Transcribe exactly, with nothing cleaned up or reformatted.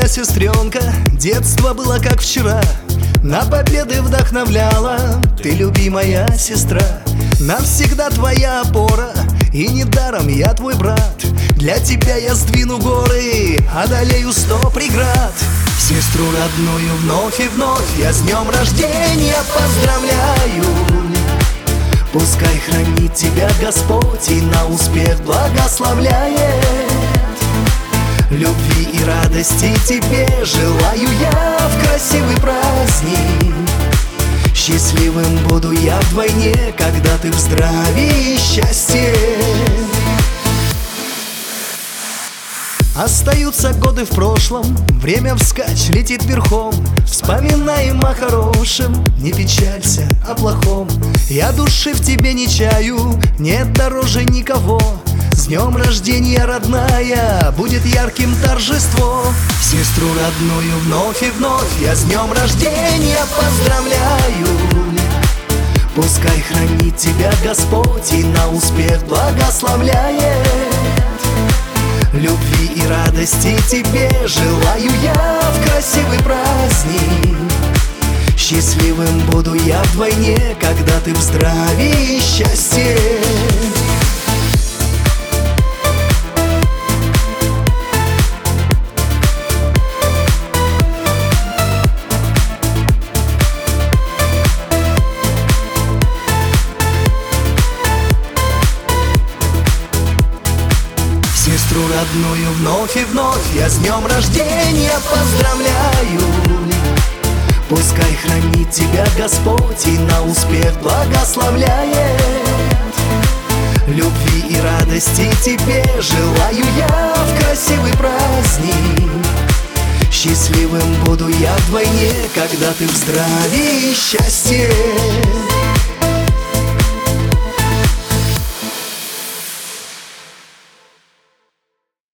моя сестренка, детство было как вчера, на победы вдохновляла, ты любимая сестра. Навсегда твоя опора, и недаром я твой брат. Для тебя я сдвину горы, одолею сто преград. Сестру родную вновь и вновь я с днем рождения поздравляю. Пускай хранит тебя Господь и на успех благословляет. Любви и радости тебе желаю я в красивый праздник. Счастливым буду я вдвойне, когда ты в здравии и счастье. Остаются годы в прошлом, время вскачь летит верхом. Вспоминаем о хорошем, не печалься о плохом. Я души в тебе не чаю, нет дороже никого. С днем рождения, родная, будет ярким торжество. Сестру родную вновь и вновь я с днем рождения поздравляю. Пускай хранит тебя Господь и на успех благословляет. Любви и радости тебе желаю я в красивый праздник. Счастливым буду я вдвойне, когда ты в здравии и счастье. Сестру родную вновь и вновь я с днем рождения поздравляю. Пускай хранит тебя Господь и на успех благословляет. Любви и радости тебе желаю я в красивый праздник. Счастливым буду я вдвойне, когда ты в здравии и счастье.